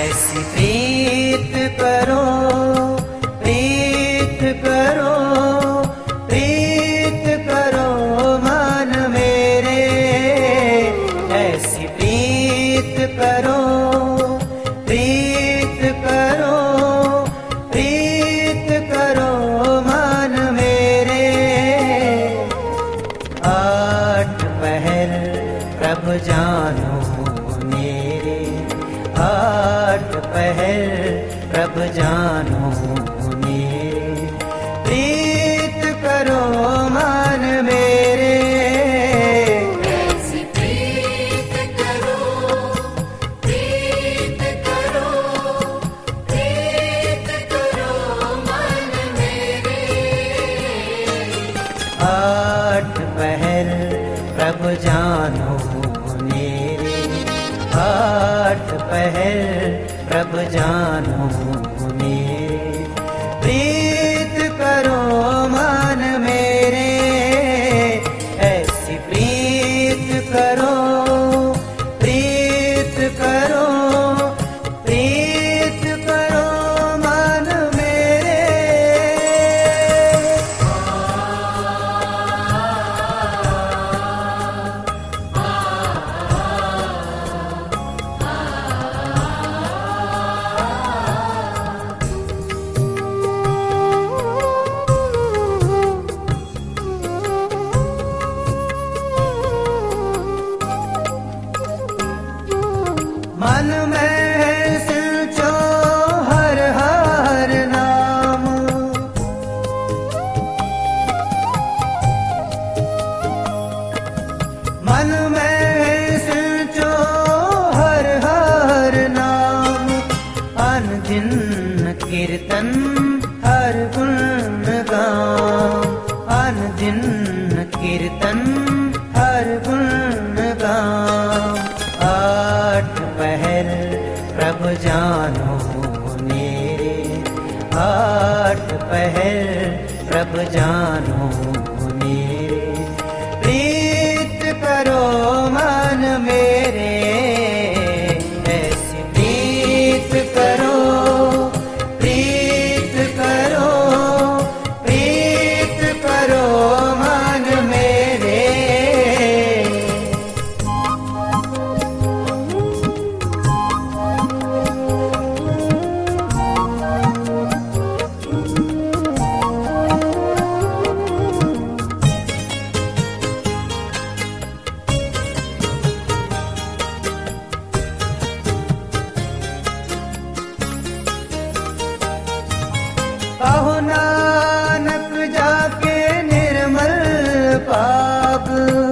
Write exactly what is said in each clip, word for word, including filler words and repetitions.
ऐसी प्रीत करो, प्रीत करो, प्रीत करो मन मेरे, ऐसी प्रीत करो, प्रीत करो, प्रीत करो मन मेरे। आठ पहर प्रभु जानो मेरे, आठ पहर प्रभु जानो मेरे, प्रीत करो मन मेरे। ऐसी प्रीत करो, प्रीत करो, प्रीत करो मन मेरे। आठ पहर प्रभु जानो मेरे, आठ पहर प्रभु जानो मेरे, प्रीत करो मन मेरे। ऐसी प्रीत करो, प्रीत करो, प्रीत करो मन मेरे। मन में सिंचो हर हर नाम, मन में सिंचो हर हर नाम। अनदिन कीर्तन हर गुण गाऊं, अनदिन कीर्तन हर गुण गाऊं। आठ पहर प्रभु जानो मेरे, आठ पहर प्रभु जानो मेरे, प्रीत करो मन मेरे। ऐसी प्रीत करो, प्रीत करो, प्रीत करो मन मेरे। कहो नानक जाके निर्मल पाप,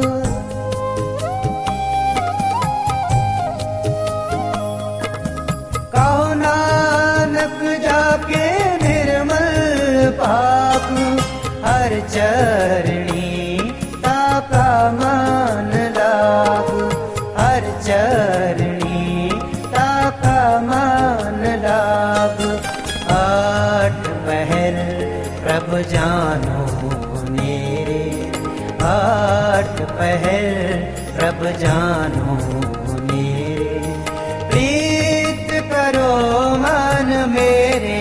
कहो नानक जाके निर्मल पाप। हर चरणी ताका मान लाभ, हर चरणी ताका मान लाभ। आठ पहर प्रभु जानो मेरे, आठ पहर प्रभु जानो मेरे, प्रीत करो मन मेरे।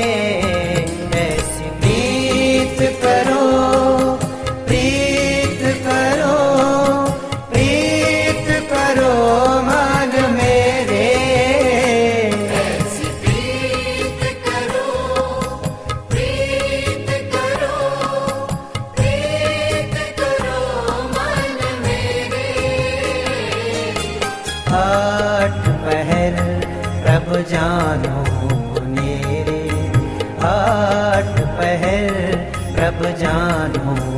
ऐसी प्रीत करो, प्रीत करो, प्रीत करो मन मेरे। ऐसी प्रीत करो, प्रीत करो, प्रीत करो मन मेरे। आठ पहर प्रभु जानो मेरे, आठ पहर प्रभु जानो